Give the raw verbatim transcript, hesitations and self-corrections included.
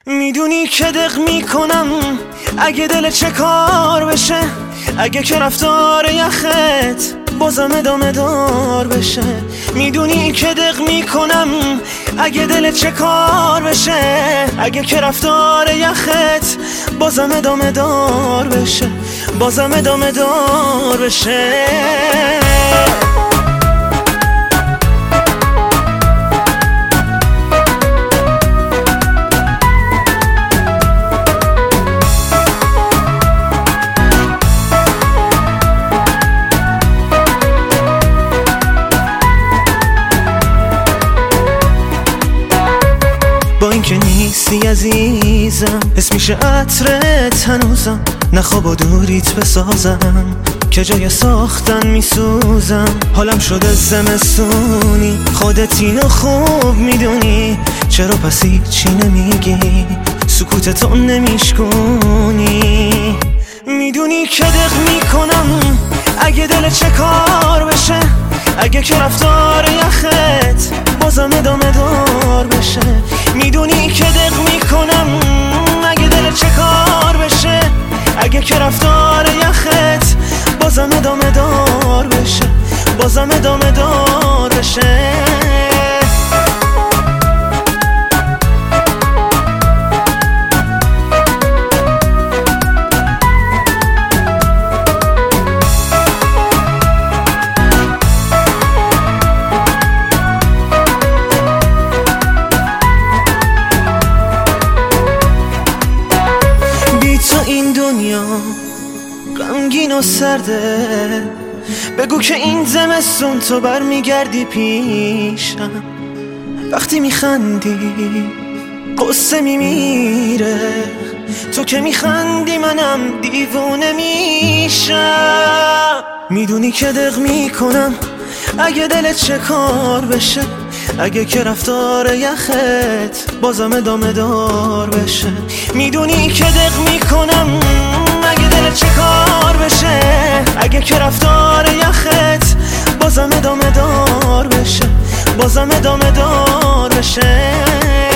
میدونی که دق میکنم اگه دل چه کار بشه، اگه که رفتار یخت بازم ادامه دار بشه. میدونی که دق میکنم اگه دل چه کار بشه، اگه که رفتار یخت بازم ادامه دار بشه، بازم ادامه دار بشه. با اینکه نیستی عزیزم، حس میشه عطرت هنوزم، نه خواب و دوریت بسازم که جای ساختن میسوزم. حالم شده زمستونی، خودت اینو خوب میدونی، چرا پس هیچی نمیگی، سکوتتو نمیشکونی. میدونی که دق میکنم اگه دل چه کار بشه، اگه که رفتار یخت بازم ادامه دار بشه. میدونی که دق میکنم اگه دل چه کار بشه، اگه که رفتار یخت بازم ادامه دار بشه، بازم ادامه دار بشه. این دنیا غمگین و سرده، بگو که این زمستون تو برمیگردی پیشم. وقتی میخندی قصه میمیره، تو که میخندی منم دیوونه میشم. میدونی که دق میکنم اگه دلت چه کار بشه، اگه که رفتار یخت بازم ادامه دار بشه. میدونی که دق میکنم اگه دلت چه کار بشه، اگه که رفتار یخت بازم ادامه دار بشه، بازم ادامه دار بشه.